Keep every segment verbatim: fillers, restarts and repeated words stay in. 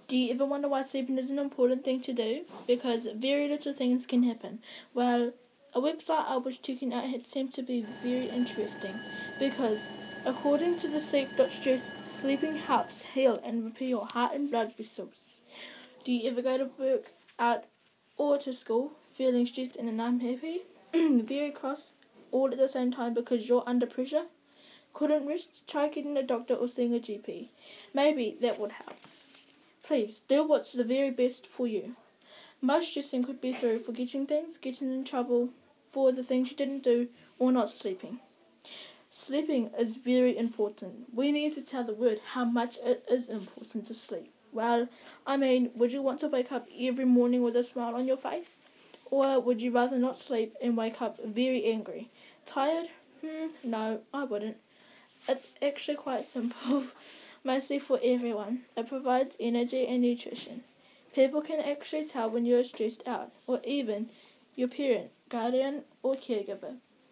Do you ever wonder why sleeping is an important thing to do? Because very little things can happen. Well, a website I was checking out had seemed to be very interesting because according to the sleep dot stress, sleeping helps heal and repair your heart and blood vessels. Do you ever go to work, out, or to school feeling stressed and unhappy, very cross, all at the same time because you're under pressure? Couldn't rest? Try getting a doctor or seeing a G P. Maybe that would help. Please, do what's the very best for you. Most stressing could be through forgetting things, getting in trouble for the things you didn't do, or not sleeping. Sleeping is very important. We need to tell the world how much it is important to sleep. Well, I mean, would you want to wake up every morning with a smile on your face? Or would you rather not sleep and wake up very angry? Tired? Hmm, no, I wouldn't. It's actually quite simple. Mostly for everyone. It provides energy and nutrition. People can actually tell when you're stressed out, or even your parent, guardian, or caregiver.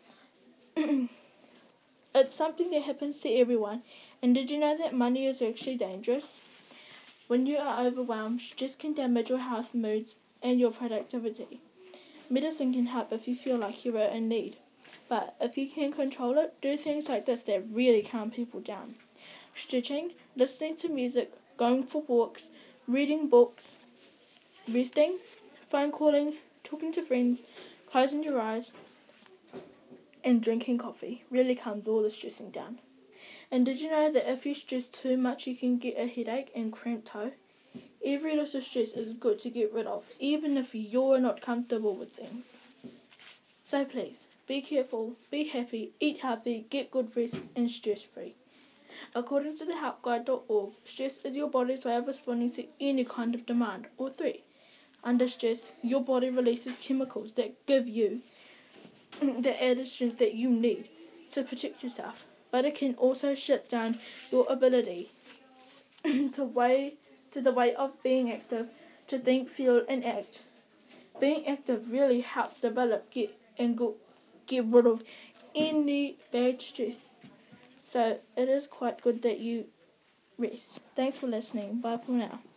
It's something that happens to everyone. And did you know that money is actually dangerous? When you are overwhelmed, stress can damage your health, moods, and your productivity. Medicine can help if you feel like you are in need. But if you can control it, do things like this that really calm people down. Stretching, listening to music, going for walks, reading books, resting, phone calling, talking to friends, closing your eyes, and drinking coffee really calms all the stressing down. And did you know that if you stress too much, you can get a headache and cramped toe? Every little stress is good to get rid of, even if you're not comfortable with things. So please, be careful, be happy, eat healthy, get good rest, and stress-free. According to the help guide dot org, stress is your body's way of responding to any kind of demand or threat. Under stress, your body releases chemicals that give you the added strength that you need to protect yourself. But it can also shut down your ability to way to the way of being active, to think, feel, and act. Being active really helps develop, get and go, get rid of any bad stress. So it is quite good that you rest. Thanks for listening. Bye for now.